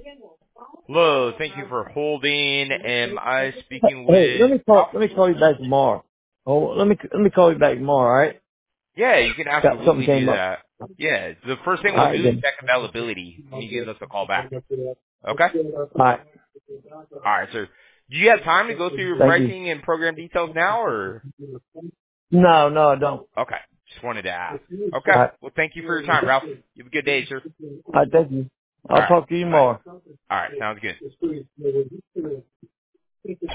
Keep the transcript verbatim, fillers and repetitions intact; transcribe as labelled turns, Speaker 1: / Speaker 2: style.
Speaker 1: Hello, thank you for holding. Am I speaking
Speaker 2: Hey,
Speaker 1: with
Speaker 2: let me
Speaker 1: Ralph?
Speaker 2: call. Let me call you back tomorrow. Oh, let me let me call you back tomorrow. All right?
Speaker 1: Yeah, you can
Speaker 2: Got something
Speaker 1: absolutely do
Speaker 2: came up.
Speaker 1: that. Yeah, the first thing
Speaker 2: All
Speaker 1: we'll
Speaker 2: right
Speaker 1: do is
Speaker 2: then.
Speaker 1: check availability when you give us a call back. Okay?
Speaker 2: All right.
Speaker 1: All right, sir. Do you have time to go through your
Speaker 2: Thank you.
Speaker 1: pricing and program details now, or?
Speaker 2: No, no, I don't.
Speaker 1: Okay, just wanted to ask.
Speaker 2: All
Speaker 1: Okay,
Speaker 2: right.
Speaker 1: well, thank you for your time, Ralph. You have a good day, sir.
Speaker 2: All right. Thank you.
Speaker 1: All
Speaker 2: I'll
Speaker 1: right,
Speaker 2: talk to you
Speaker 1: bye.
Speaker 2: tomorrow.
Speaker 1: All right, sounds good.